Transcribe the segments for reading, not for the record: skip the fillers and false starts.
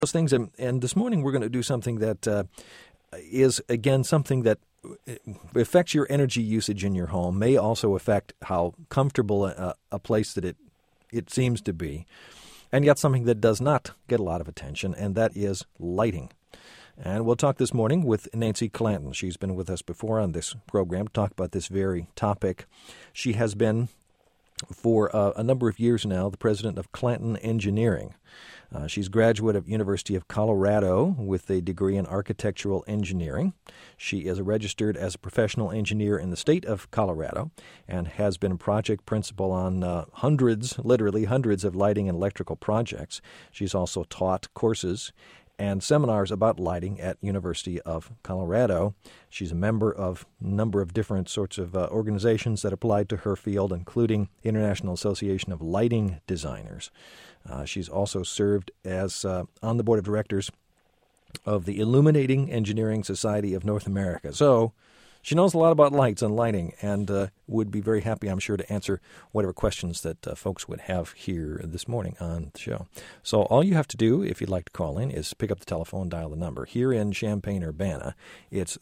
those things. And this morning we're going to do something that is, again, something that affects your energy usage in your home, may also affect how comfortable a place that it seems to be, and yet something that does not get a lot of attention, and that is lighting. And we'll talk this morning with Nancy Clanton. She's been with us before on this program to talk about this very topic. She has been, for a number of years now, the president of Clanton Engineering. She's a graduate of University of Colorado with a degree in architectural engineering. She is registered as a professional engineer in the state of Colorado and has been a project principal on literally hundreds of lighting and electrical projects. She's also taught courses and seminars about lighting at University of Colorado. She's a member of a number of different sorts of organizations that applied to her field, including the International Association of Lighting Designers. She's also served as on the board of directors of the Illuminating Engineering Society of North America. So she knows a lot about lights and lighting, and would be very happy, I'm sure, to answer whatever questions that folks would have here this morning on the show. So all you have to do, if you'd like to call in, is pick up the telephone, dial the number. Here in Champaign-Urbana, it's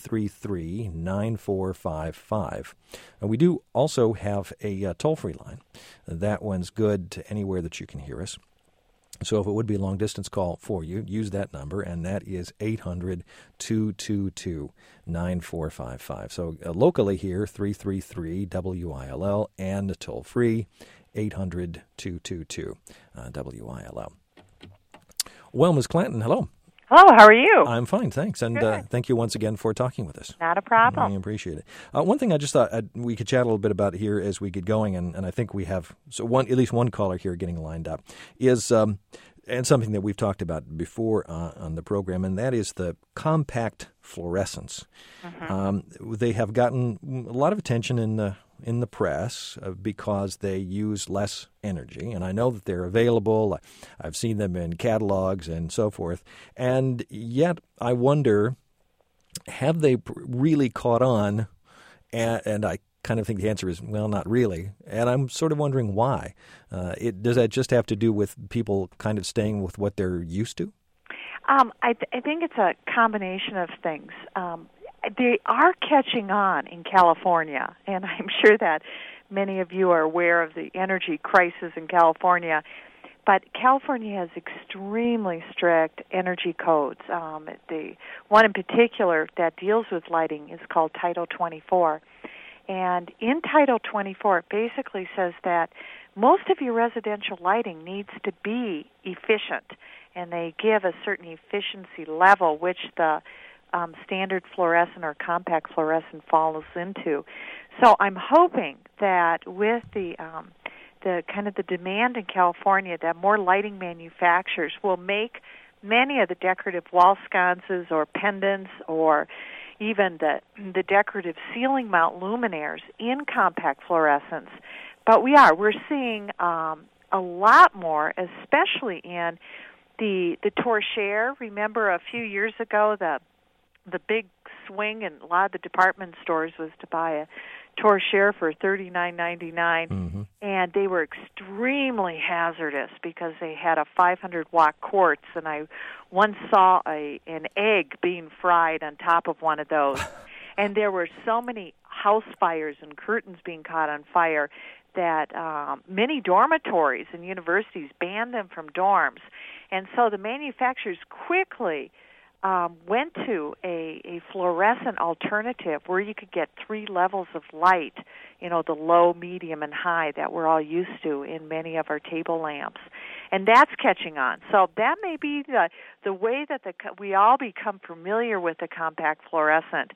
333-9455. And we do also have a toll-free line. That one's good to anywhere that you can hear us. So if it would be a long-distance call for you, use that number, and that is 800-222-9455. So locally here, 333-WILL, and toll-free, 800-222-WILL. Well, Ms. Clanton, hello. Hello, how are you? I'm fine, thanks, and thank you once again for talking with us. Not a problem. I appreciate it. One thing I just thought we could chat a little bit about here as we get going, and I think we have at least one caller here getting lined up, is and something that we've talked about before on the program, and that is the compact fluorescents. Mm-hmm. They have gotten a lot of attention in the press because they use less energy, and I know that they're available. I've seen them in catalogs and so forth, and yet I wonder, have they really caught on? And I kind of think the answer is, well, not really, and I'm sort of wondering why. Does that just have to do with people kind of staying with what they're used to? I think it's a combination of things. They are catching on in California, and I'm sure that many of you are aware of the energy crisis in California. But California has extremely strict energy codes. The one in particular that deals with lighting is called Title 24. And in Title 24, it basically says that most of your residential lighting needs to be efficient, and they give a certain efficiency level, which the standard fluorescent or compact fluorescent falls into. So I'm hoping that with the kind of the demand in California, that more lighting manufacturers will make many of the decorative wall sconces or pendants or even the decorative ceiling mount luminaires in compact fluorescents. But we're seeing a lot more, especially in the torchère. Remember a few years ago the big swing in a lot of the department stores was to buy a torchère for $39.99, mm-hmm. and they were extremely hazardous because they had a 500-watt quartz, and I once saw an egg being fried on top of one of those. And there were so many house fires and curtains being caught on fire that many dormitories and universities banned them from dorms. And so the manufacturers quickly went to a fluorescent alternative where you could get 3 levels of light, the low, medium, and high that we're all used to in many of our table lamps. And that's catching on. So that may be the way that we all become familiar with the compact fluorescent,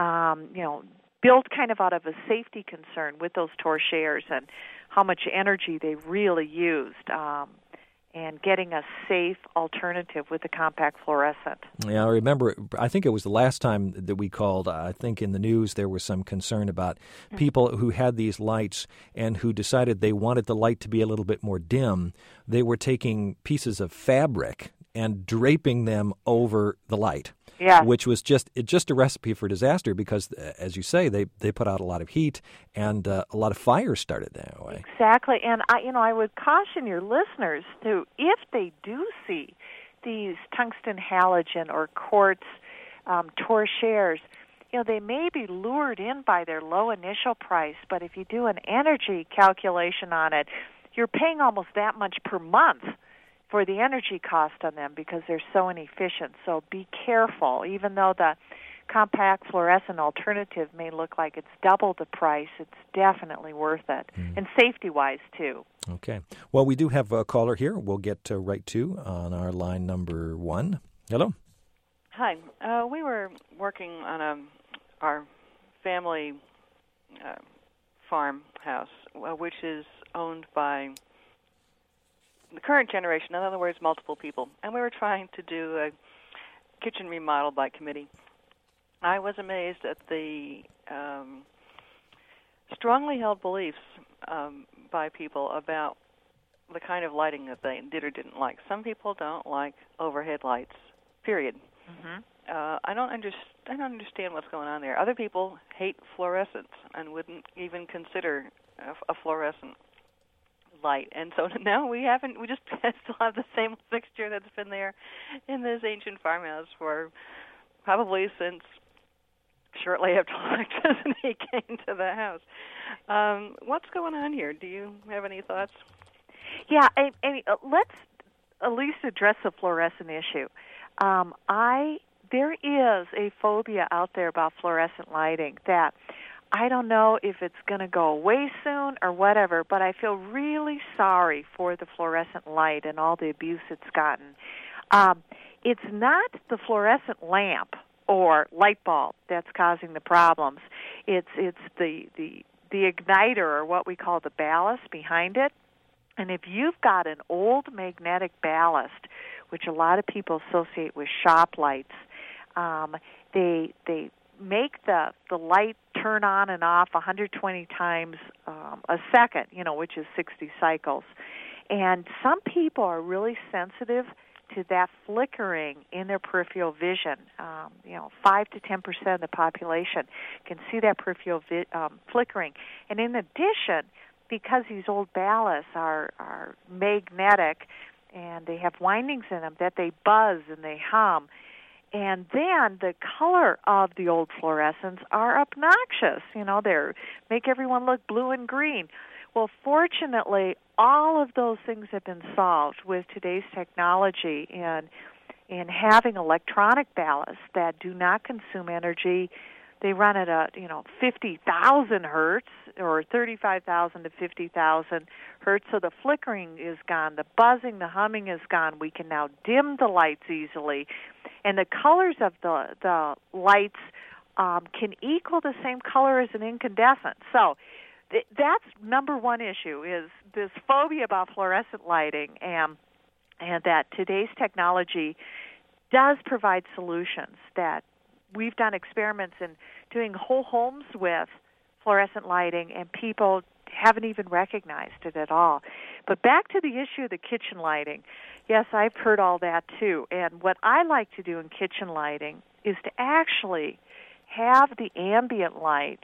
built kind of out of a safety concern with those torchères and how much energy they really used. And getting a safe alternative with the compact fluorescent. Yeah, I remember, I think it was the last time that we called, I think in the news there was some concern about people who had these lights and who decided they wanted the light to be a little bit more dim. They were taking pieces of fabric and draping them over the light. Yeah. Which was just a recipe for disaster because, as you say, they put out a lot of heat and a lot of fires started that way. Exactly, and I would caution your listeners to, if they do see these tungsten halogen or quartz torchères, they may be lured in by their low initial price, but if you do an energy calculation on it, you're paying almost that much per month for the energy cost on them because they're so inefficient. So be careful. Even though the compact fluorescent alternative may look like it's double the price, it's definitely worth it, and safety-wise, too. Okay. Well, we do have a caller here. We'll get right to on our line number 1. Hello. Hi. We were working on our family farmhouse, which is owned by the current generation, in other words, multiple people. And we were trying to do a kitchen remodel by committee. I was amazed at the strongly held beliefs by people about the kind of lighting that they did or didn't like. Some people don't like overhead lights, period. Mm-hmm. I don't understand what's going on there. Other people hate fluorescence and wouldn't even consider a fluorescent light. And so now we just still have the same fixture that's been there in this ancient farmhouse for probably since shortly after electricity came to the house. What's going on here? Do you have any thoughts? Yeah, let's at least address the fluorescent issue. There is a phobia out there about fluorescent lighting that I don't know if it's going to go away soon or whatever, but I feel really sorry for the fluorescent light and all the abuse it's gotten. It's not the fluorescent lamp or light bulb that's causing the problems. It's the igniter, or what we call the ballast behind it. And if you've got an old magnetic ballast, which a lot of people associate with shop lights, they make the light turn on and off 120 times a second, which is 60 cycles. And some people are really sensitive to that flickering in their peripheral vision. 5 to 10% of the population can see that peripheral flickering. And in addition, because these old ballasts are magnetic and they have windings in them, that they buzz and they hum. And then the color of the old fluorescents are obnoxious. They make everyone look blue and green. Well, fortunately, all of those things have been solved with today's technology and in having electronic ballasts that do not consume energy. They run at 50,000 hertz or 35,000 to 50,000 hertz, so the flickering is gone, the buzzing, the humming is gone. We can now dim the lights easily, and the colors of the lights can equal the same color as an incandescent. So that's number one issue, is this phobia about fluorescent lighting, and that today's technology does provide solutions. That we've done experiments in doing whole homes with fluorescent lighting, and people haven't even recognized it at all. But back to the issue of the kitchen lighting. Yes, I've heard all that too. And what I like to do in kitchen lighting is to actually have the ambient light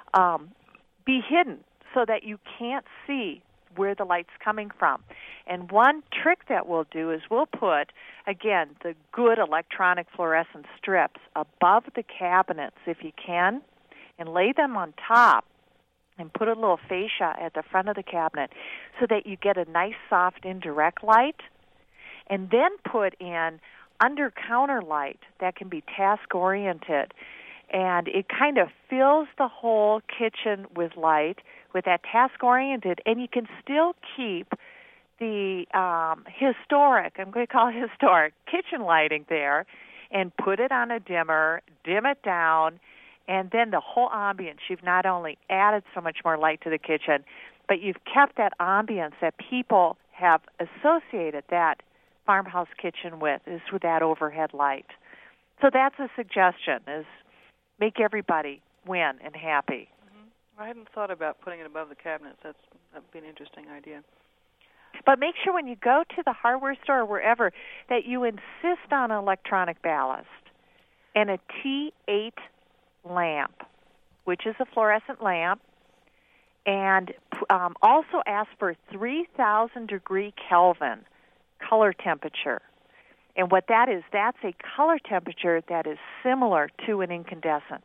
be hidden so that you can't see where the light's coming from. And one trick that we'll do is we'll put, again, the good electronic fluorescent strips above the cabinets if you can, and lay them on top and put a little fascia at the front of the cabinet so that you get a nice soft indirect light, and then put in under-counter light that can be task-oriented. And it kind of fills the whole kitchen with light, with that task-oriented, and you can still keep the historic, I'm going to call it historic, kitchen lighting there, and put it on a dimmer, dim it down, and then the whole ambience. You've not only added so much more light to the kitchen, but you've kept that ambience that people have associated that farmhouse kitchen with, is with that overhead light. So that's a suggestion, is make everybody win and happy. I hadn't thought about putting it above the cabinets. That'd be an interesting idea. But make sure when you go to the hardware store or wherever that you insist on electronic ballast and a T8 lamp, which is a fluorescent lamp, and also ask for 3,000 degree Kelvin color temperature. And what that is, that's a color temperature that is similar to an incandescent.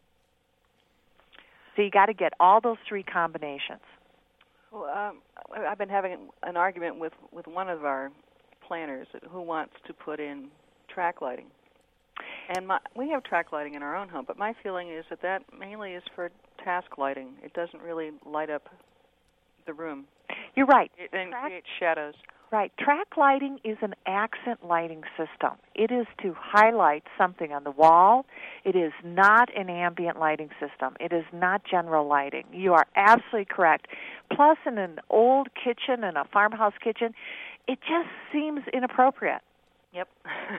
So you got to get all those three combinations. Well, I've been having an argument with one of our planners who wants to put in track lighting. And we have track lighting in our own home, but my feeling is that mainly is for task lighting. It doesn't really light up the room. You're right. It creates shadows. Right. Track lighting is an accent lighting system. It is to highlight something on the wall. It is not an ambient lighting system. It is not general lighting. You are absolutely correct. Plus, in an old kitchen, in a farmhouse kitchen, it just seems inappropriate. Yep.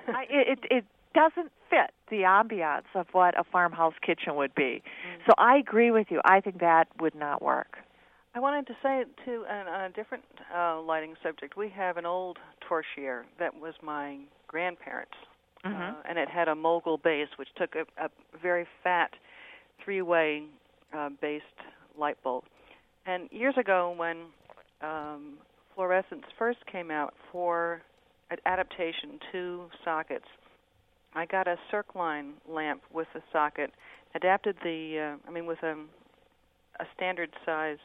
It doesn't fit the ambiance of what a farmhouse kitchen would be. So I agree with you. I think that would not work. I wanted to say, too, on a different lighting subject, we have an old torchère that was my grandparents', and it had a mogul base, which took a very fat three-way based light bulb. And years ago, when fluorescence first came out for an adaptation to sockets, I got a Circline lamp with a socket, adapted with a standard-sized,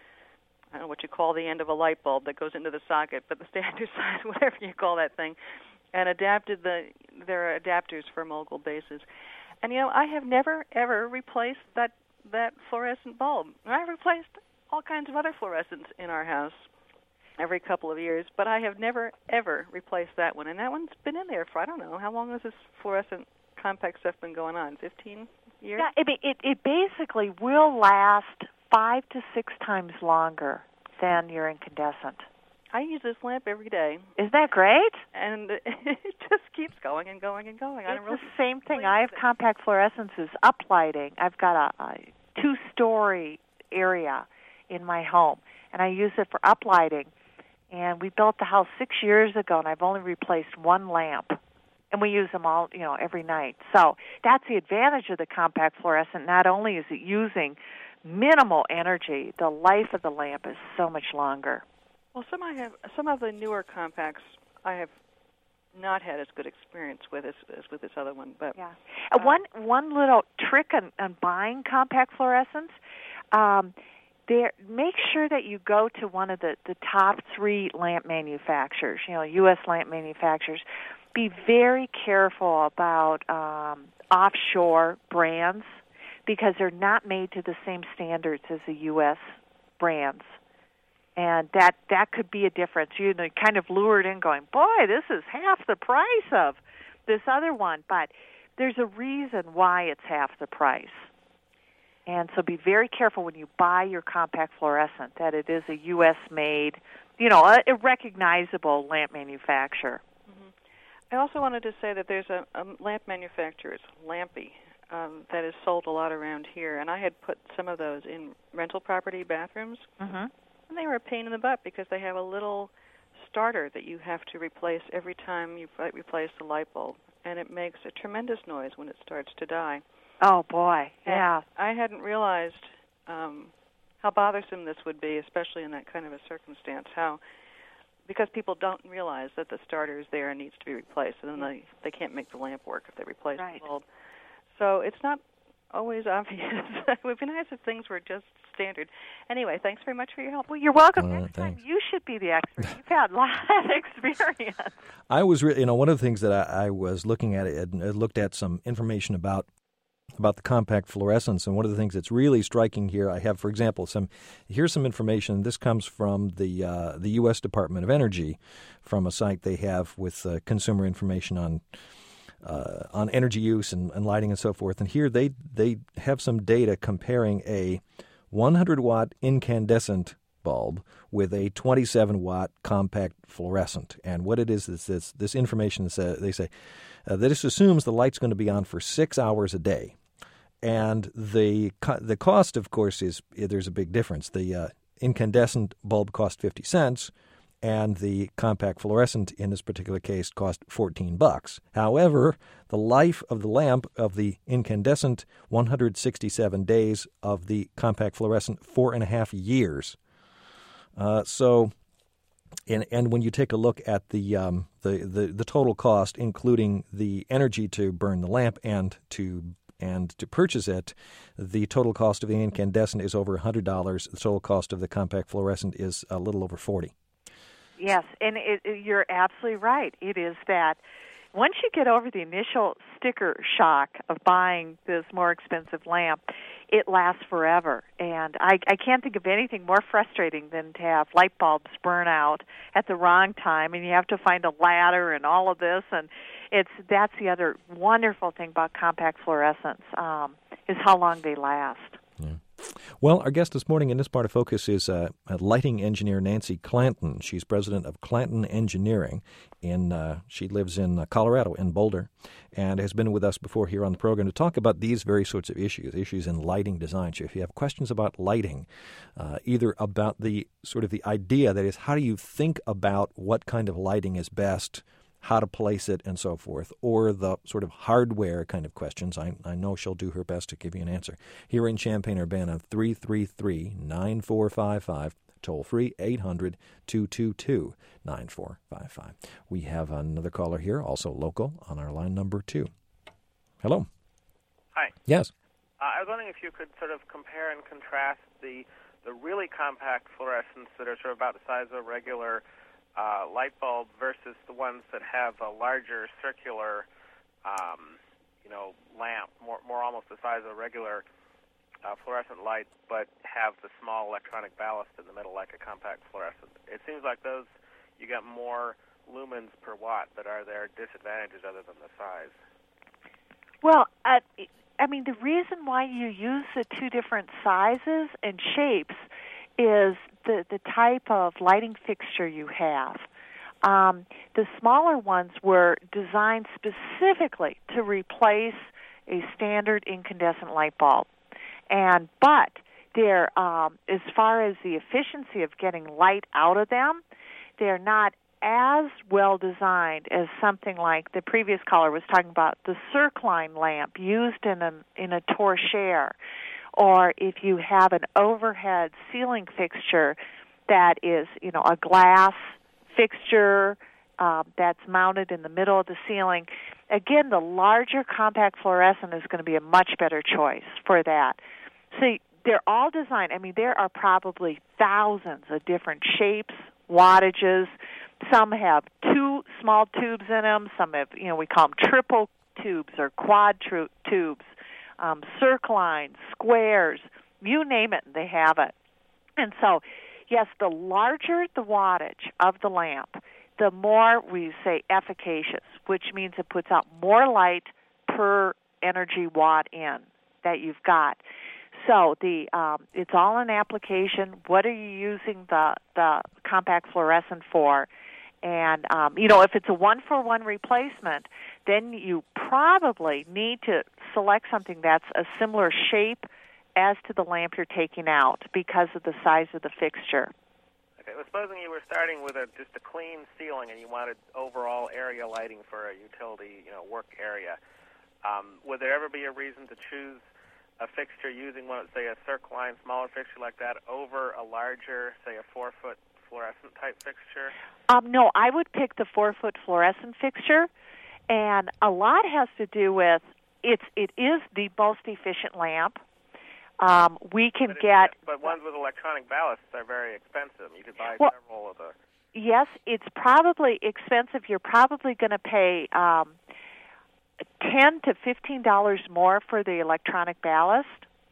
I don't know what you call the end of a light bulb that goes into the socket, but the standard size, whatever you call that thing, and adapted their adapters for mogul bases. And, I have never, ever replaced that fluorescent bulb. And I've replaced all kinds of other fluorescents in our house every couple of years, but I have never, ever replaced that one. And that one's been in there for, I don't know, how long has this fluorescent compact stuff been going on, 15 years? Yeah, it basically will last 5 to 6 times longer than your incandescent. I use this lamp every day. Isn't that great? And it just keeps going and going and going. It's the same thing. I have compact fluorescences uplighting. I've got a 2-story area in my home, and I use it for uplighting. And we built the house 6 years ago, and I've only replaced one lamp. And we use them all, every night. So that's the advantage of the compact fluorescent. Not only is it using minimal energy, the life of the lamp is so much longer. Well, some of the newer compacts I have not had as good experience with as with this other one. But yeah, one little trick on buying compact fluorescents, make sure that you go to one of the top 3 lamp manufacturers. U.S. lamp manufacturers. Be very careful about offshore brands, because they're not made to the same standards as the U.S. brands. And that could be a difference. You're kind of lured in going, boy, this is half the price of this other one. But there's a reason why it's half the price. And so be very careful when you buy your compact fluorescent that it is a U.S.-made, a recognizable lamp manufacturer. I also wanted to say that there's a lamp manufacturer, it's Lampy, that is sold a lot around here, and I had put some of those in rental property bathrooms, and they were a pain in the butt because they have a little starter that you have to replace every time you replace the light bulb, and it makes a tremendous noise when it starts to die. Oh, boy, yeah. And I hadn't realized how bothersome this would be, especially in that kind of a circumstance, because people don't realize that the starter is there and needs to be replaced, and then they can't make the lamp work if they replace the bulb. So it's not always obvious. It would be nice if things were just standard. Anyway, thanks very much for your help. Well, you're welcome. Next time you should be the expert. You've had a lot of experience. I was, one of the things that I was looking at, I looked at some information about the compact fluorescents, and one of the things that's really striking here, I have, for example, here's some information. This comes from the U.S. Department of Energy, from a site they have with consumer information on energy use and lighting and so forth. And here they have some data comparing a 100-watt incandescent bulb with a 27-watt compact fluorescent. And what it is this information that they say that this assumes the light's going to be on for 6 hours a day. And the cost, of course, there's a big difference. The incandescent bulb cost 50 cents, and the compact fluorescent in this particular case cost $14. However, the life of the lamp of the incandescent, 167 days, of the compact fluorescent, 4.5 years. So And when you take a look at the total cost, including the energy to burn the lamp and to purchase it, the total cost of the incandescent is over $100. The total cost of the compact fluorescent is a little over $40. Yes, and you're absolutely right. It is that once you get over the initial sticker shock of buying this more expensive lamp, it lasts forever. And I can't think of anything more frustrating than to have light bulbs burn out at the wrong time, and you have to find a ladder and all of this. And that's the other wonderful thing about compact fluorescents, is how long they last. Yeah. Well, our guest this morning in this part of Focus is lighting engineer Nancy Clanton. She's president of Clanton Engineering. She lives in Colorado, in Boulder, and has been with us before here on the program to talk about these very sorts of issues in lighting design. So if you have questions about lighting, either about the sort of the idea, that is, how do you think about what kind of lighting is best, how to place it, and so forth, or the sort of hardware kind of questions, I know she'll do her best to give you an answer. Here in Champaign-Urbana, 333-9455, toll-free 800-222-9455. We have another caller here, also local, on our line number 2. Hello. Hi. Yes. I was wondering if you could sort of compare and contrast the really compact fluorescents that are sort of about the size of a regular light bulb versus the ones that have a larger circular, lamp, more almost the size of a regular fluorescent light, but have the small electronic ballast in the middle like a compact fluorescent. It seems like those, you get more lumens per watt, but are there disadvantages other than the size? Well, the reason why you use the two different sizes and shapes is the type of lighting fixture you have. The smaller ones were designed specifically to replace a standard incandescent light bulb. But they're, as far as the efficiency of getting light out of them, they're not as well designed as something like the previous caller was talking about, the Circline lamp used in a torchère, or if you have an overhead ceiling fixture that is, a glass fixture that's mounted in the middle of the ceiling. Again, the larger compact fluorescent is going to be a much better choice for that. See, they're all designed. There are probably thousands of different shapes, wattages. Some have two small tubes in them. Some have, we call them triple tubes or quad tubes, circlines, squares, you name it, they have it. And so, yes, the larger the wattage of the lamp, the more we say efficacious, which means it puts out more light per energy watt in that you've got. So it's all an application. What are you using the compact fluorescent for? And, if it's a one-for-one replacement, then you probably need to select something that's a similar shape as to the lamp you're taking out because of the size of the fixture. Okay, well, supposing you were starting with just a clean ceiling and you wanted overall area lighting for a utility, work area, would there ever be a reason to choose a fixture using one, say, a Circline smaller fixture like that over a larger, say, a 4-foot fluorescent type fixture? No, I would pick the 4-foot fluorescent fixture, and a lot has to do with it is the most efficient lamp. We can but ones with electronic ballasts are very expensive. You could buy several of the. Yes, it's probably expensive. You're probably going to pay $10 to $15 more for the electronic ballast,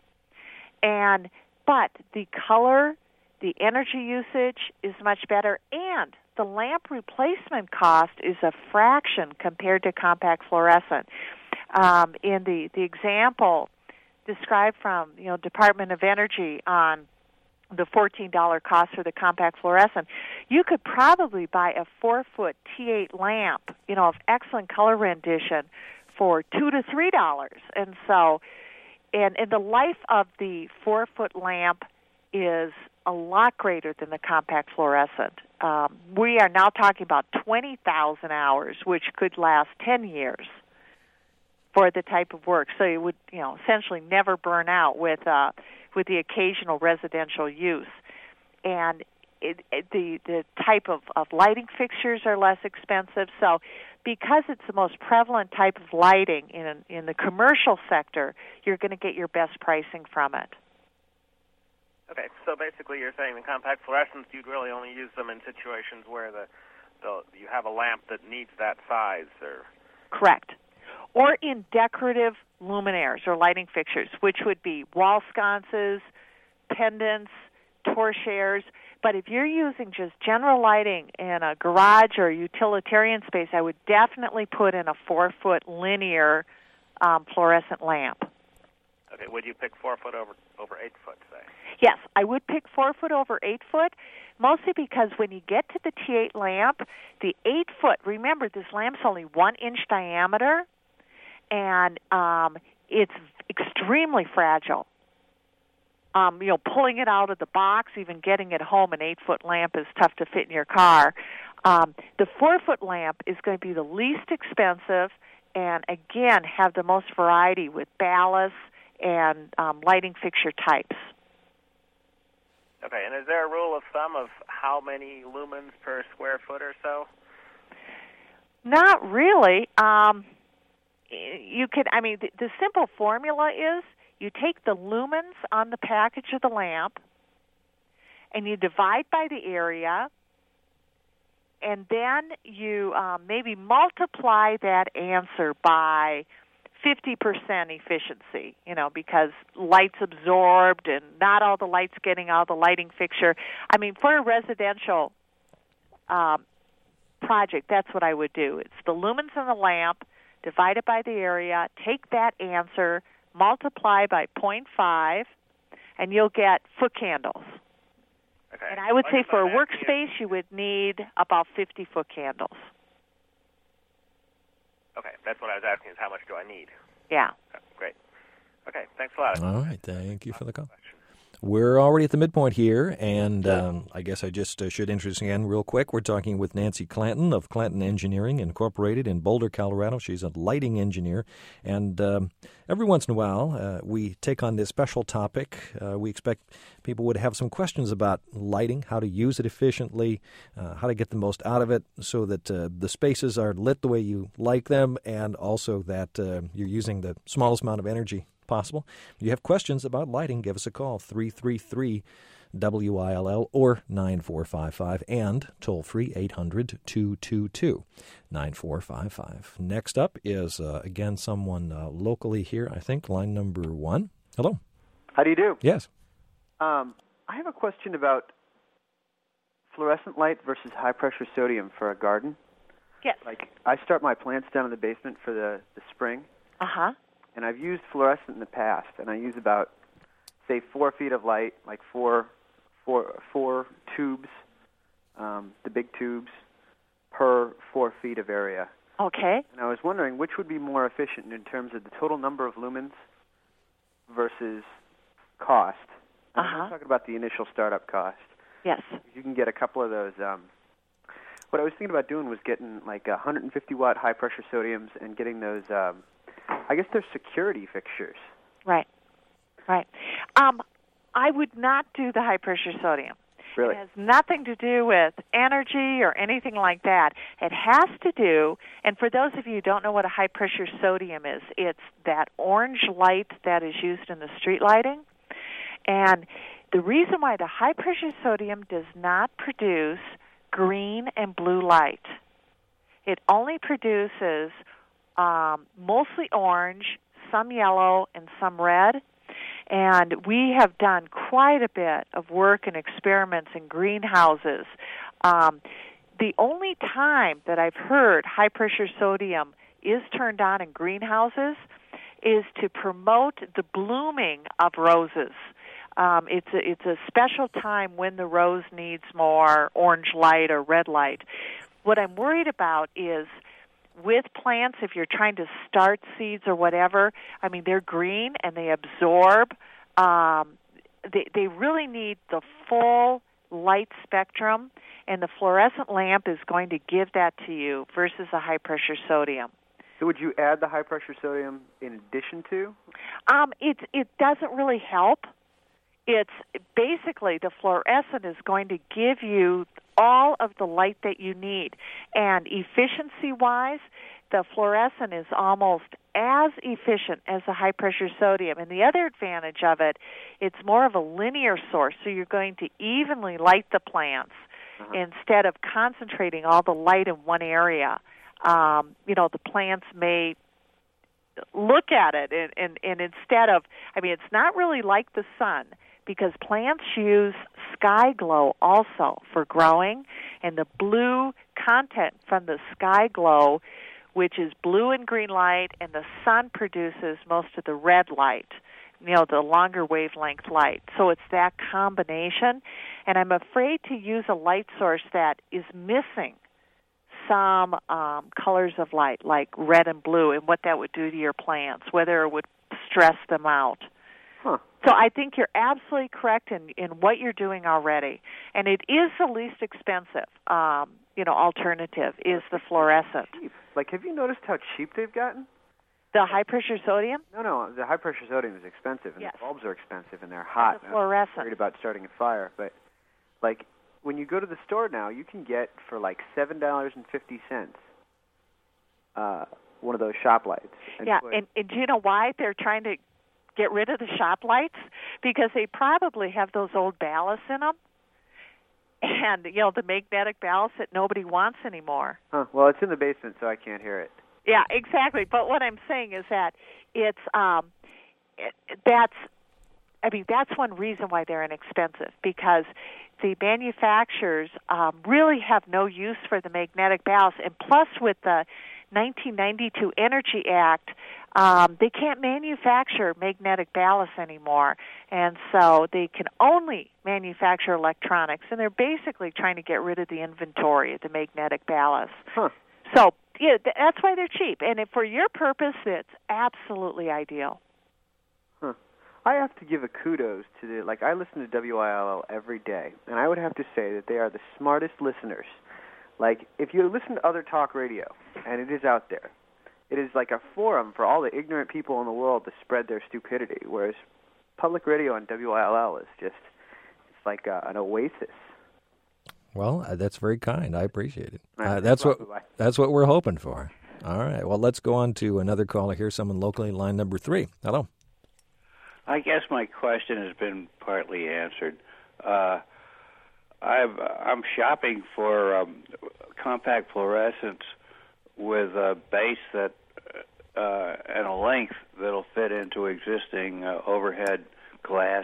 but the color, the energy usage is much better, and the lamp replacement cost is a fraction compared to compact fluorescent. In the example described from Department of Energy on the $14 cost for the compact fluorescent, you could probably buy a 4-foot T8 lamp, of excellent color rendition for $2 to $3. And so, and the life of the 4-foot lamp is a lot greater than the compact fluorescent. We are now talking about 20,000 hours, which could last 10 years for the type of work. So it would, essentially never burn out with the occasional residential use. And the type of lighting fixtures are less expensive. So because it's the most prevalent type of lighting in the commercial sector, you're going to get your best pricing from it. Okay, so basically you're saying the compact fluorescents, you'd really only use them in situations where you have a lamp that needs that size, or... Correct. Or in decorative luminaires or lighting fixtures, which would be wall sconces, pendants, torchères. But if you're using just general lighting in a garage or utilitarian space, I would definitely put in a 4-foot linear fluorescent lamp. Okay, would you pick 4 foot over 8 foot, say? Yes, I would pick 4 foot over 8 foot, mostly because when you get to the T8 lamp, the 8 foot, remember this lamp's only 1 inch diameter, and it's extremely fragile. Pulling it out of the box, even getting it home, an 8-foot lamp is tough to fit in your car. The 4-foot lamp is going to be the least expensive and, again, have the most variety with ballasts and lighting fixture types. Okay, and is there a rule of thumb of how many lumens per square foot or so? Not really. The simple formula is you take the lumens on the package of the lamp and you divide by the area, and then you maybe multiply that answer by 50% efficiency, because light's absorbed and not all the light's getting out of the lighting fixture. I mean, for a residential project, that's what I would do. It's the lumens in the lamp, divided by the area, take that answer, multiply by 0.5, and you'll get foot candles. Okay. And I would say for a workspace, you would need about 50-foot candles. Okay, that's what I was asking, is how much do I need? Yeah. Great. Okay, thanks a lot. All right, thank you for the call. We're already at the midpoint here, and I guess I just should introduce again real quick. We're talking with Nancy Clanton of Clanton Engineering Incorporated in Boulder, Colorado. She's a lighting engineer, and every once in a while we take on this special topic. We expect people would have some questions about lighting, how to use it efficiently, how to get the most out of it so that the spaces are lit the way you like them, and also that you're using the smallest amount of energy possible. If you have questions about lighting, give us a call, 333-WILL or 9455, and toll-free 800-222-9455. Next up is, again, someone locally here, I think, line number 1. Hello. How do you do? Yes. I have a question about fluorescent light versus high-pressure sodium for a garden. Yes. Like, I start my plants down in the basement for the spring. Uh-huh. And I've used fluorescent in the past, and I use about, say, 4 feet of light, like four tubes, the big tubes, per 4 feet of area. Okay. And I was wondering which would be more efficient in terms of the total number of lumens versus cost. And I'm not talking about the initial startup cost. Yes. You can get a couple of those. What I was thinking about doing was getting like 150-watt high-pressure sodiums and getting those... I guess they're security fixtures. Right. I would not do the high-pressure sodium. Really? It has nothing to do with energy or anything like that. It has to do, and for those of you who don't know what a high-pressure sodium is, it's that orange light that is used in the street lighting. And the reason why the high-pressure sodium does not produce green and blue light, it only produces mostly orange, some yellow, and some red. And we have done quite a bit of work and experiments in greenhouses. The only time that I've heard high-pressure sodium is turned on in greenhouses is to promote the blooming of roses. It's a special time when the rose needs more orange light or red light. What I'm worried about is with plants, if you're trying to start seeds or whatever, I mean, they're green and they absorb. They really need the full light spectrum, and the fluorescent lamp is going to give that to you versus a high-pressure sodium. So would you add the high-pressure sodium in addition to? It doesn't really help. It's basically the fluorescent is going to give you all of the light that you need. And efficiency-wise, the fluorescent is almost as efficient as the high-pressure sodium. And the other advantage of it, it's more of a linear source, so you're going to evenly light the plants instead of concentrating all the light in one area. The plants may look at it, and instead of, it's not really like the sun, because plants use sky glow also for growing, and the blue content from the sky glow, which is blue and green light, and the sun produces most of the red light, the longer wavelength light. So it's that combination, and I'm afraid to use a light source that is missing some colors of light, like red and blue, and what that would do to your plants, whether it would stress them out. Huh. So I think you're absolutely correct in what you're doing already, and it is the least expensive, alternative is the fluorescent. Cheap. Like, have you noticed how cheap they've gotten? The high-pressure sodium? No, the high-pressure sodium is expensive, and yes. the bulbs are expensive, and they're hot. The fluorescent. I'm worried about starting a fire, but, when you go to the store now, you can get for, $7.50 one of those shop lights. And do you know why they're trying to get rid of the shop lights? Because they probably have those old ballasts in them, and, the magnetic ballast that nobody wants anymore. Huh. Well, it's in the basement, so I can't hear it. Yeah, exactly. But what I'm saying is that it's that's one reason why they're inexpensive, because the manufacturers really have no use for the magnetic ballast. And plus, with the 1992 Energy Act, they can't manufacture magnetic ballast anymore, and so they can only manufacture electronics, and they're basically trying to get rid of the inventory of the magnetic ballast. Huh. So, yeah, that's why they're cheap, and for your purpose, it's absolutely ideal. Huh. I have to give a kudos to I listen to WILL every day, and I would have to say that they are the smartest listeners. If you listen to other talk radio, and it is out there, it is like a forum for all the ignorant people in the world to spread their stupidity, whereas public radio on WILL is just, it's like an oasis. Well, that's very kind. I appreciate it. That's what we're hoping for. All right. Well, let's go on to another caller here, someone locally, line number 3. Hello. I guess my question has been partly answered. I'm shopping for compact fluorescents with a base that and a length that'll fit into existing overhead glass,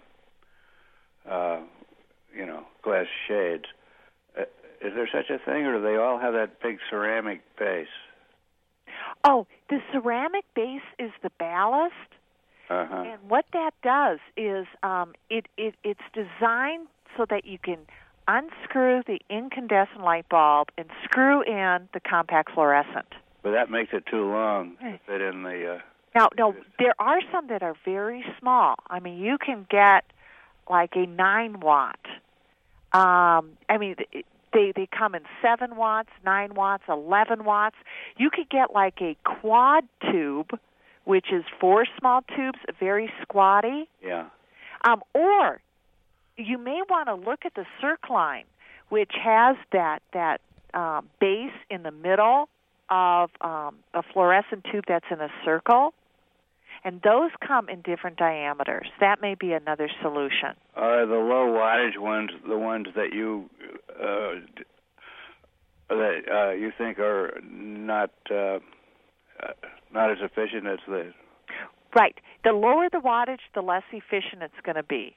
glass shades. Is there such a thing, or do they all have that big ceramic base? Oh, the ceramic base is the ballast. And what that does is it's designed so that you can unscrew the incandescent light bulb and screw in the compact fluorescent. But that makes it too long to fit in the... Now, there are some that are very small. You can get like a 9-watt. They come in 7 watts, 9 watts, 11 watts. You could get like a quad tube, which is 4 small tubes, very squatty. Yeah. Or you may want to look at the Circline, which has that base in the middle of a fluorescent tube that's in a circle, and those come in different diameters. That may be another solution. Are the low wattage ones the ones that you you think are not as efficient as the... Right. The lower the wattage, the less efficient it's going to be.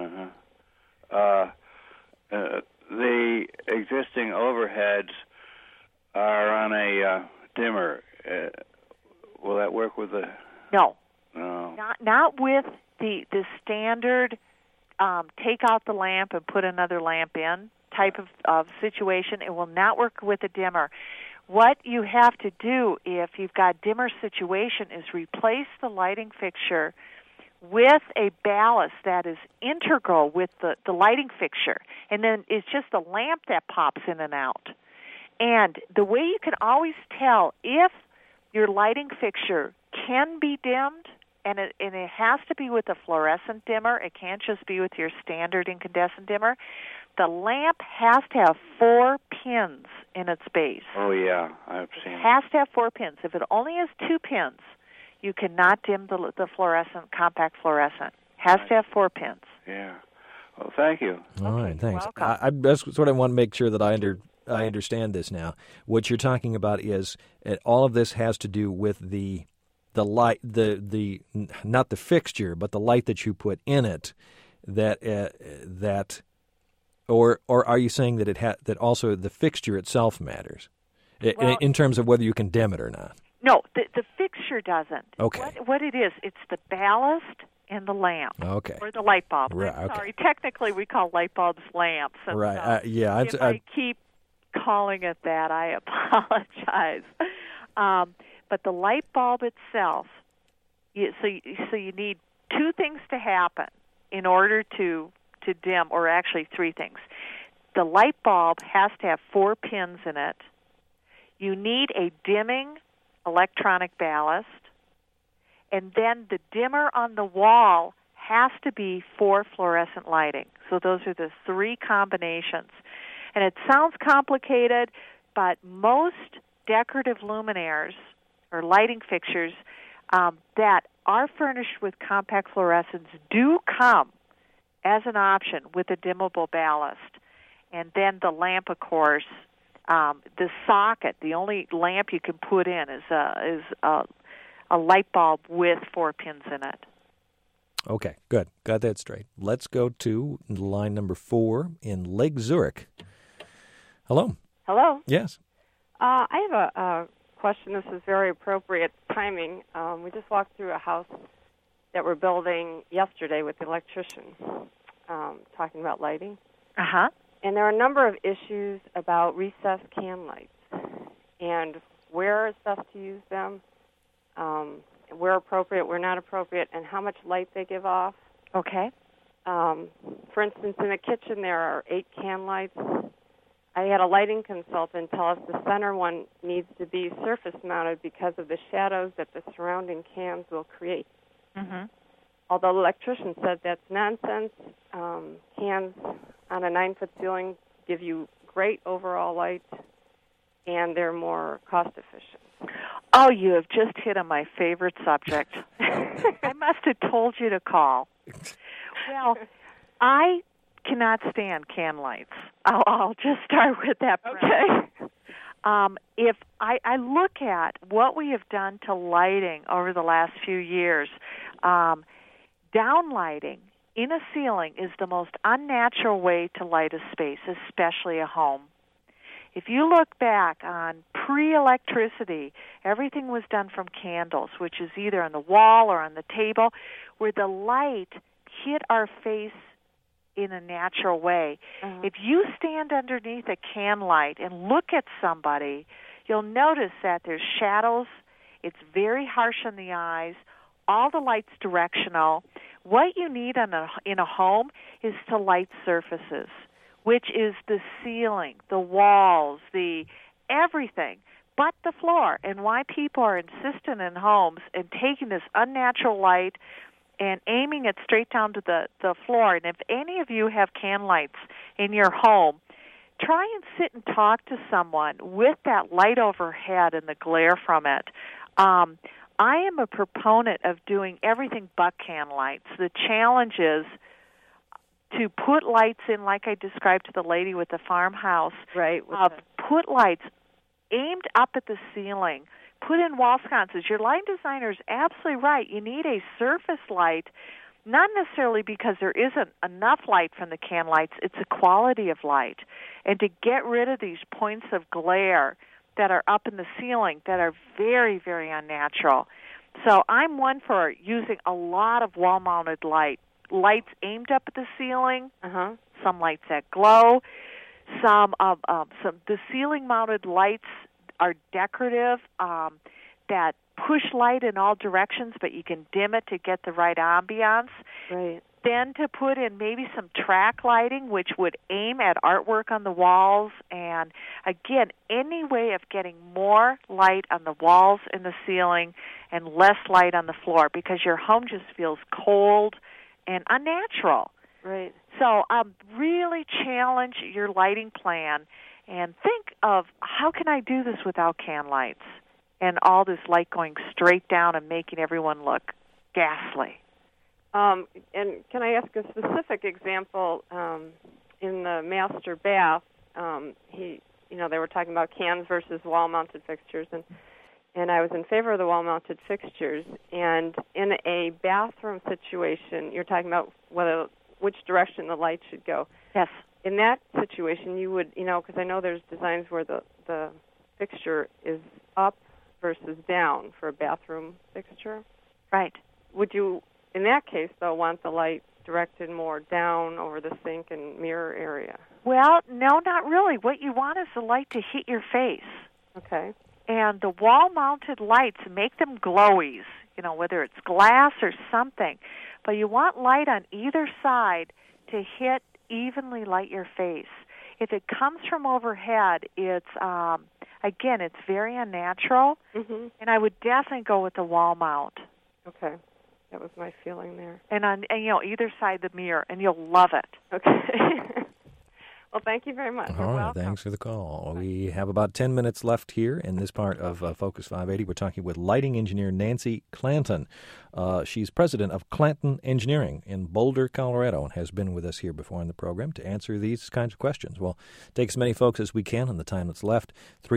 The existing overheads are on a dimmer. Will that work with the... No. No. Not with the standard take out the lamp and put another lamp in type of situation. It will not work with a dimmer. What you have to do if you've got dimmer situation is replace the lighting fixture with a ballast that is integral with the lighting fixture. And then it's just a lamp that pops in and out. And the way you can always tell if your lighting fixture can be dimmed and it has to be with a fluorescent dimmer. It can't just be with your standard incandescent dimmer. The lamp has to have 4 pins in its base. Oh, yeah, I've seen it. It has to have 4 pins. If it only has 2 pins, you cannot dim the fluorescent, compact fluorescent. Has to have 4 pins. Yeah. Well, thank you. All right, thanks. Welcome. That's what I want to make sure that I understand this now. What you're talking about is all of this has to do with the light, the not the fixture, but the light that you put in it. Or are you saying that that also the fixture itself matters in terms of whether you can dim it or not? No, the fixture doesn't. Okay. What it is, it's the ballast and the lamp. Okay. Or the light bulb. Right, I'm sorry, okay. technically we call light bulbs lamps. And Right. Yeah. if I keep calling it that, I apologize. But the light bulb itself, so you need 2 things to happen in order to dim, or actually 3 things. The light bulb has to have 4 pins in it. You need a dimming electronic ballast, and then the dimmer on the wall has to be for fluorescent lighting. So those are the 3 combinations. And it sounds complicated, but most decorative luminaires or lighting fixtures that are furnished with compact fluorescents do come as an option with a dimmable ballast. And then the lamp, of course, the socket, the only lamp you can put in is a light bulb with 4 pins in it. Okay, good. Got that straight. Let's go to line number 4 in Lake Zurich. Hello. Hello. Yes. I have a question. This is very appropriate timing. We just walked through a house that we're building yesterday with the electrician, talking about lighting. Uh-huh. And there are a number of issues about recessed can lights and where it's best to use them, where appropriate, where not appropriate, and how much light they give off. Okay. For instance, in the kitchen there are 8 can lights. I had a lighting consultant tell us the center one needs to be surface-mounted because of the shadows that the surrounding cans will create. Mm-hmm. Although the electrician said that's nonsense, cans on a 9-foot ceiling give you great overall light, and they're more cost-efficient. Oh, you have just hit on my favorite subject. I must have told you to call. Well, I cannot stand can lights. I'll just start with that. Okay. If I look at what we have done to lighting over the last few years, downlighting in a ceiling is the most unnatural way to light a space, especially a home. If you look back on pre-electricity, everything was done from candles, which is either on the wall or on the table, where the light hit our face in a natural way. Uh-huh. If you stand underneath a can light and look at somebody, you'll notice that there's shadows. It's very harsh on the eyes. All the light's directional. What you need in a home is to light surfaces, which is the ceiling, the walls, the everything, but the floor. And why people are insistent in homes and taking this unnatural light and aiming it straight down to the floor. And if any of you have can lights in your home, try and sit and talk to someone with that light overhead and the glare from it. I am a proponent of doing everything but can lights. The challenge is to put lights in, like I described to the lady with the farmhouse. Right. Put lights aimed up at the ceiling. Put in wall sconces. Your light designer is absolutely right. You need a surface light, not necessarily because there isn't enough light from the can lights. It's a quality of light. And to get rid of these points of glare that are up in the ceiling that are very, very unnatural. So I'm one for using a lot of wall-mounted lights aimed up at the ceiling, some lights that glow, some the ceiling-mounted lights are decorative that push light in all directions, but you can dim it to get the right ambiance. Right. then to put in maybe some track lighting, which would aim at artwork on the walls. And again, any way of getting more light on the walls and the ceiling and less light on the floor, because your home just feels cold and unnatural. Right. So really challenge your lighting plan and think of, how can I do this without can lights and all this light going straight down and making everyone look ghastly. And can I ask a specific example? In the master bath, they were talking about cans versus wall-mounted fixtures, and I was in favor of the wall-mounted fixtures. And in a bathroom situation, you're talking about which direction the light should go. Yes. In that situation, you would, because I know there's designs where the fixture is up versus down for a bathroom fixture. Right. Would you, in that case, though, want the light directed more down over the sink and mirror area? Well, no, not really. What you want is the light to hit your face. Okay. And the wall-mounted lights, make them glowies, whether it's glass or something. But you want light on either side to evenly light your face. If it comes from overhead, it's very unnatural, and I would definitely go with the wall mount. Okay. That was my feeling there. And on either side of the mirror, and you'll love it. Okay. Well, thank you very much. All right, thanks for the call. We have about 10 minutes left here in this part of Focus 580. We're talking with lighting engineer Nancy Clanton. She's president of Clanton Engineering in Boulder, Colorado, and has been with us here before in the program to answer these kinds of questions. We'll take as many folks as we can in the time that's left.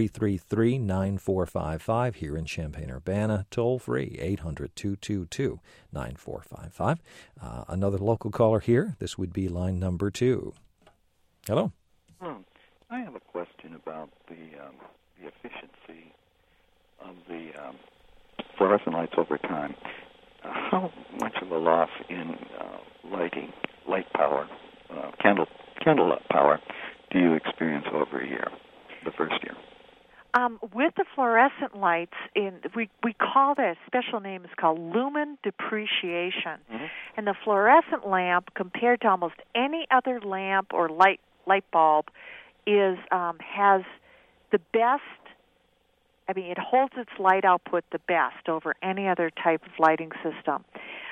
333-9455 here in Champaign-Urbana. Toll free, 800-222-9455. Another local caller here. This would be line number 2. Hello. I have a question about the efficiency of the fluorescent lights over time. How much of a loss in light power, candle power, do you experience over a year, the first year? With the fluorescent lights, we call that, a special name is called lumen depreciation. Mm-hmm. And the fluorescent lamp, compared to almost any other lamp or light bulb, has the best. It holds its light output the best over any other type of lighting system,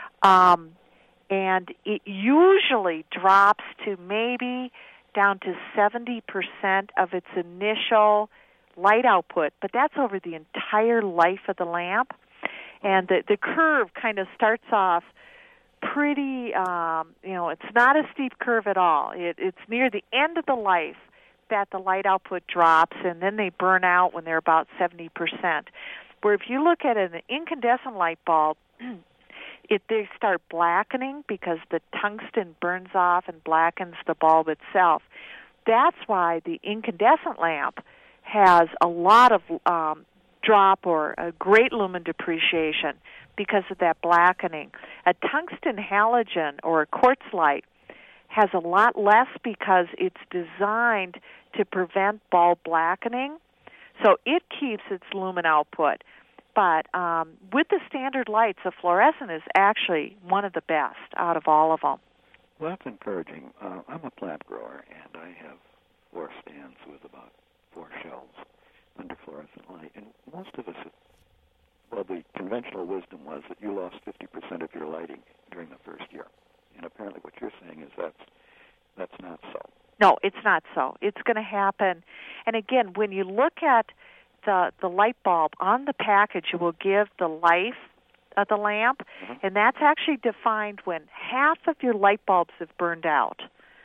and it usually drops to maybe down to 70% of its initial light output, but that's over the entire life of the lamp. And the curve kind of starts off pretty, it's not a steep curve at all. It's near the end of the life that the light output drops, and then they burn out when they're about 70%. Where if you look at an incandescent light bulb, they start blackening because the tungsten burns off and blackens the bulb itself. That's why the incandescent lamp has a lot of drop or a great lumen depreciation because of that blackening. A tungsten halogen or a quartz light has a lot less because it's designed to prevent bulb blackening, so it keeps its lumen output. But with the standard lights, the fluorescent is actually one of the best out of all of them. Well, that's encouraging. I'm a plant grower, and I have 4 stands with about 4 shelves under fluorescent light. And most of us, the conventional wisdom was that you lost 50% of your lighting during the first year. And apparently what you're saying is that's not so. No, it's not so. It's going to happen. And again, when you look at the light bulb on the package, it will give the life of the lamp, and that's actually defined when half of your light bulbs have burned out.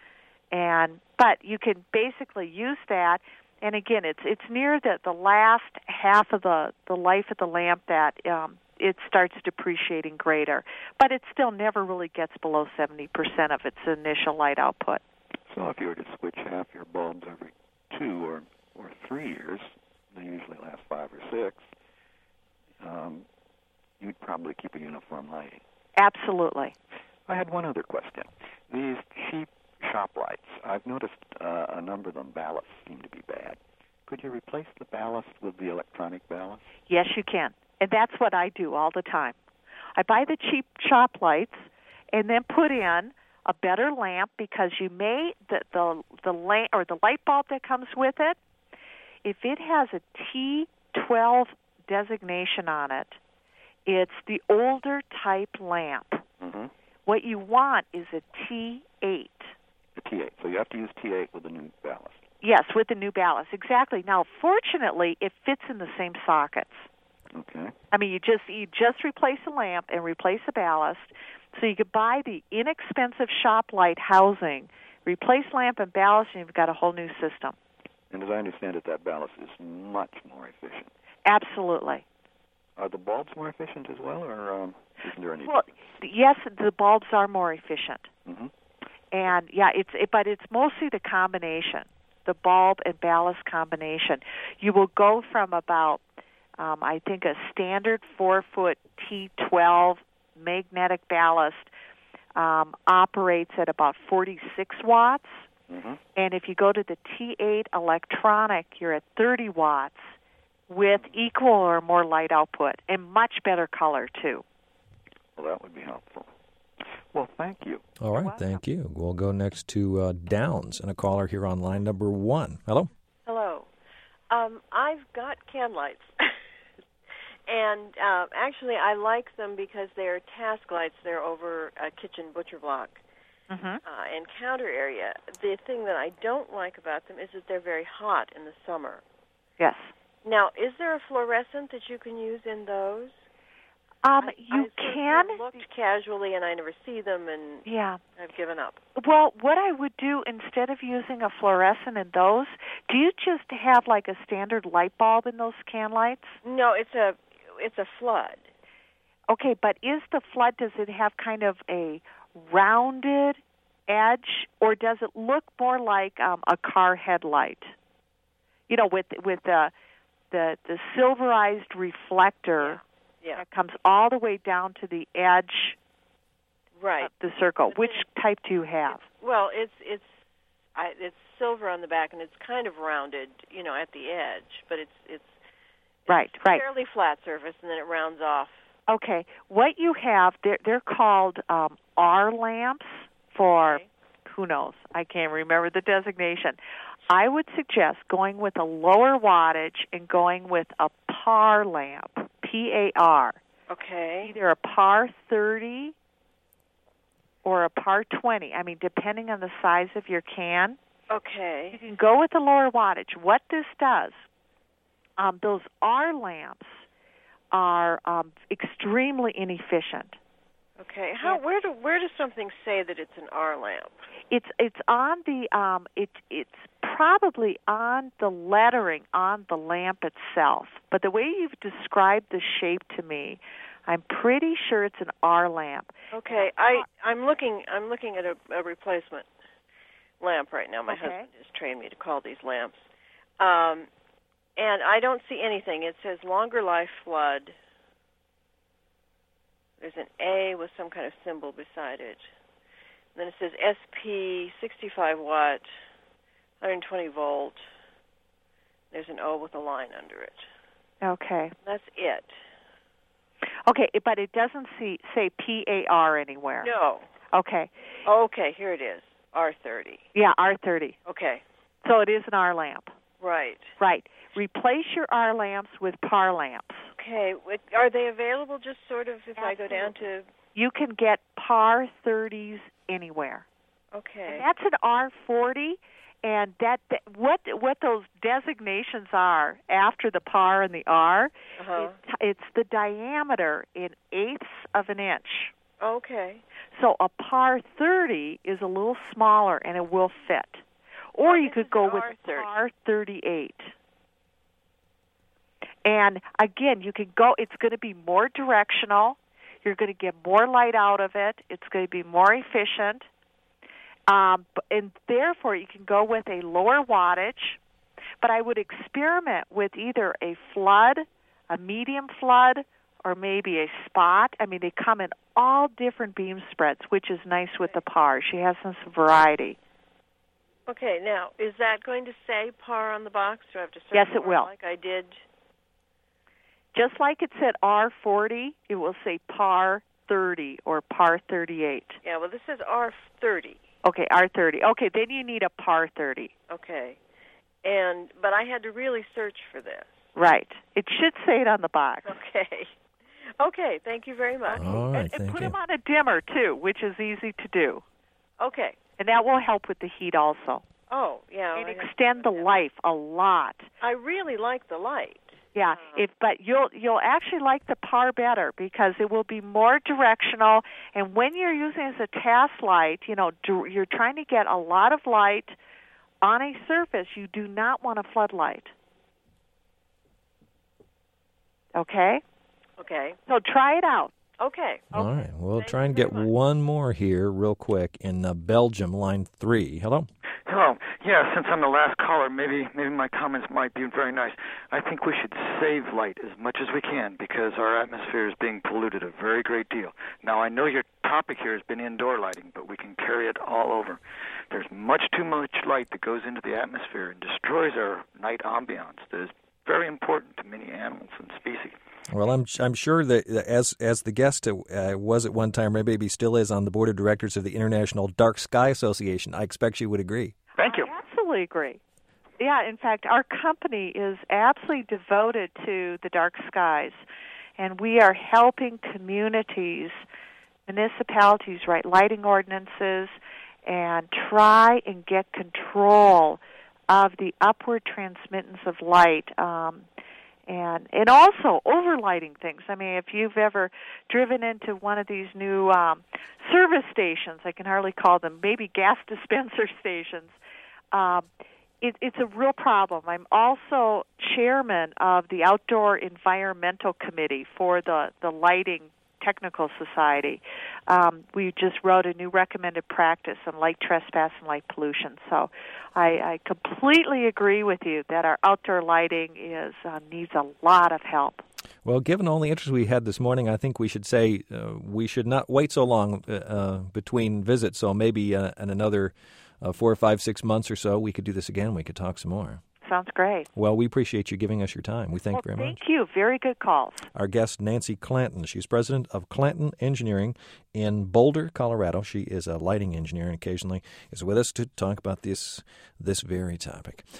But you can basically use that, and again, it's near the last half of the life of the lamp that it starts depreciating greater. But it still never really gets below 70% of its initial light output. So if you were to switch half your bulbs every 2 or 3 years, they usually last 5 or 6, you'd probably keep a uniform lighting. Absolutely. I had one other question. These cheap shop lights, I've noticed a number of them, ballasts, seem to be bad. Could you replace the ballast with the electronic ballast? Yes, you can. And that's what I do all the time. I buy the cheap shop lights, and then put in a better lamp, because you may the lamp or the light bulb that comes with it, if it has a T12 designation on it, it's the older type lamp. Mm-hmm. What you want is a T8. The T8. So you have to use T8 with the new ballast. Yes, with the new ballast, exactly. Now, fortunately, it fits in the same sockets. Okay. I mean, you just replace the lamp and replace the ballast, so you could buy the inexpensive shop light housing, replace lamp and ballast, and you've got a whole new system. And as I understand it, that ballast is much more efficient. Absolutely. Are the bulbs more efficient as well, or isn't there any? Well, yes, the bulbs are more efficient, Mm-hmm. and yeah, but it's mostly the combination, the bulb and ballast combination. You will go from about, I think, a standard 4-foot T12 magnetic ballast operates at about 46 watts, Mm-hmm. and if you go to the T8 electronic, you're at 30 watts with equal or more light output and much better color too. Well, that would be helpful. Well, thank you. All right, thank you. We'll go next to Downs and a caller here on line number 1. Hello? Hello. I've got can lights. And actually, I like them because they're task lights. They're over a kitchen butcher block and counter area. The thing that I don't like about them is that they're very hot in the summer. Yes. Now, is there a fluorescent that you can use in those? You can. I looked casually, and I never see them, and yeah, I've given up. Well, what I would do instead of using a fluorescent in those, do you just have like a standard light bulb in those can lights? No, it's a flood. Okay, but is the flood, does it have kind of a rounded edge, or does it look more like a car headlight? You know, with the silverized reflector that comes all the way down to the edge of the circle. Which type do you have? Well, it's silver on the back, and it's kind of rounded, you know, at the edge, but it's right. fairly flat surface, and then it rounds off. Okay, what you have, they're called R lamps for, who knows, I can't remember the designation. I would suggest going with a lower wattage and going with a PAR lamp, P-A-R. Okay. Either a PAR 30 or a PAR 20, I mean, depending on the size of your can. Okay. You can go with the lower wattage. What this does, those R lamps are extremely inefficient. Okay. Where does something say that it's an R lamp? It's on the it's probably on the lettering on the lamp itself. But the way you've described the shape to me, I'm pretty sure it's an R lamp. Okay. I'm looking at a replacement lamp right now. My husband has trained me to call these lamps. And I don't see anything. It says longer life flood. There's an A with some kind of symbol beside it. And then it says SP 65 watt, 120 volt. There's an O with a line under it. Okay. That's it. Okay, but it doesn't say PAR anywhere. No. Okay. Okay, here it is. R30. Yeah, R30. Okay. So it is an R lamp. Right. Right. Replace your R lamps with PAR lamps. Okay. Are they available just sort of if I go down to... You can get PAR 30s anywhere. Okay. And that's an R40, and what those designations are after the PAR and the R, it's the diameter in eighths of an inch. Okay. So a PAR 30 is a little smaller, and it will fit. Or you could go with PAR 38. And again, you can go. It's going to be more directional. You're going to get more light out of it. It's going to be more efficient. And therefore, you can go with a lower wattage. But I would experiment with either a flood, a medium flood, or maybe a spot. I mean, they come in all different beam spreads, which is nice with the PAR. She has some variety. Okay, now, is that going to say PAR on the box? Do I have to search Yes, it will. Like I did? Just like it said R40, it will say PAR R30 or PAR 38? Yeah, well, this is R30. Okay, R30. Okay, then you need a PAR 30. Okay. But I had to really search for this. Right. It should say it on the box. Okay. Okay, thank you very much. All right, and put you. them on a dimmer, too, which is easy to do. Okay. And that will help with the heat also. Oh, yeah. And extend the life a lot. I really like the light. Yeah, but you'll actually like the PAR better because it will be more directional. And when you're using it as a task light, you're trying to get a lot of light on a surface. You do not want a floodlight. Okay? Okay. So try it out. Okay. All right. We'll Thank try and you get very much. one more here real quick in Belgium, line 3. Hello? Hello. Yeah, since I'm the last caller, maybe my comments might be very nice. I think we should save light as much as we can because our atmosphere is being polluted a very great deal. Now, I know your topic here has been indoor lighting, but we can carry it all over. There's much too much light that goes into the atmosphere and destroys our night ambiance that is very important to many animals and species. Well, I'm sure that as the guest was at one time, or maybe still is, on the board of directors of the International Dark Sky Association, I expect she would agree. Thank you. I absolutely agree. Yeah, in fact, our company is absolutely devoted to the dark skies, and we are helping communities, municipalities write lighting ordinances and try and get control of the upward transmittance of light. And also overlighting things. I mean, if you've ever driven into one of these new service stations, I can hardly call them, maybe gas dispenser stations, it's a real problem. I'm also chairman of the Outdoor Environmental Committee for the Lighting Technical Society. We just wrote a new recommended practice on light trespass and light pollution. So I completely agree with you that our outdoor lighting needs a lot of help. Well, given all the interest we had this morning, I think we should say we should not wait so long between visits. So maybe in another 4, 5, 6 months or so, we could do this again. We could talk some more. Sounds great. Well, we appreciate you giving us your time. We thank you very much. Thank you. Very good calls. Our guest, Nancy Clanton. She's president of Clanton Engineering in Boulder, Colorado. She is a lighting engineer and occasionally is with us to talk about this very topic.